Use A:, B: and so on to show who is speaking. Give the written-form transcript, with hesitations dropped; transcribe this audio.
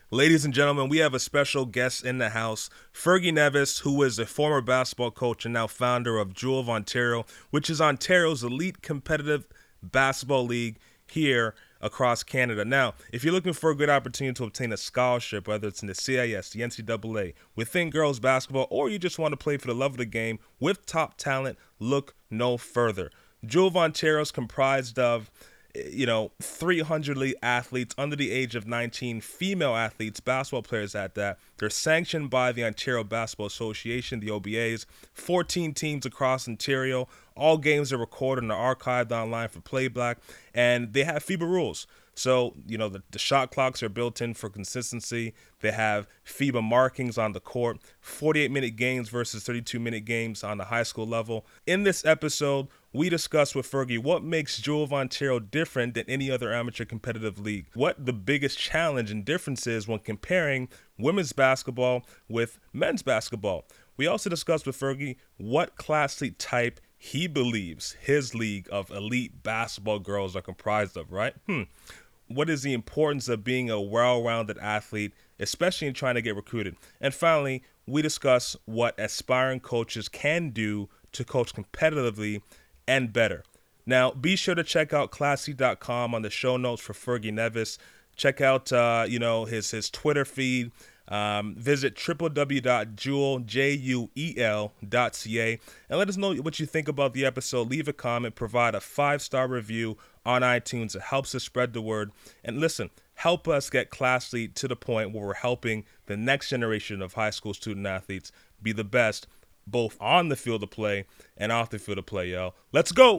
A: Ladies and gentlemen, we have a special guest in the house, Fergie Nevis, who is a former basketball coach and now founder of Jewel of Ontario, which is Ontario's elite competitive basketball league here across Canada. Now, if you're looking for a good opportunity to obtain a scholarship, whether it's in the CIS, the NCAA, within girls basketball, or you just want to play for the love of the game with top talent, look no further. Jewel of Ontario is comprised of 300 athletes under the age of 19, female athletes, basketball players at that. They're sanctioned by the Ontario Basketball Association, the OBAs, 14 teams across Ontario. All games are recorded and are archived online for playback, and they have FIBA rules. So, the shot clocks are built in for consistency. They have FIBA markings on the court, 48-minute games versus 32-minute games on the high school level. In this episode, we discuss with Fergie what makes Jewel of Ontario different than any other amateur competitive league, what the biggest challenge and difference is when comparing women's basketball with men's basketball. We also discuss with Fergie what class league type he believes his league of elite basketball girls are comprised of, right? What is the importance of being a well-rounded athlete, especially in trying to get recruited? And finally, we discuss what aspiring coaches can do to coach competitively and better. Now, be sure to check out classy.com on the show notes for Fergie Nevis. Check out, his Twitter feed. Visit www.jewel.ca and let us know what you think about the episode. Leave a comment, provide a 5-star review on iTunes. It helps us spread the word. And listen, help us get Class Lead to the point where we're helping the next generation of high school student athletes be the best, both on the field of play and off the field of play, yo. Let's go!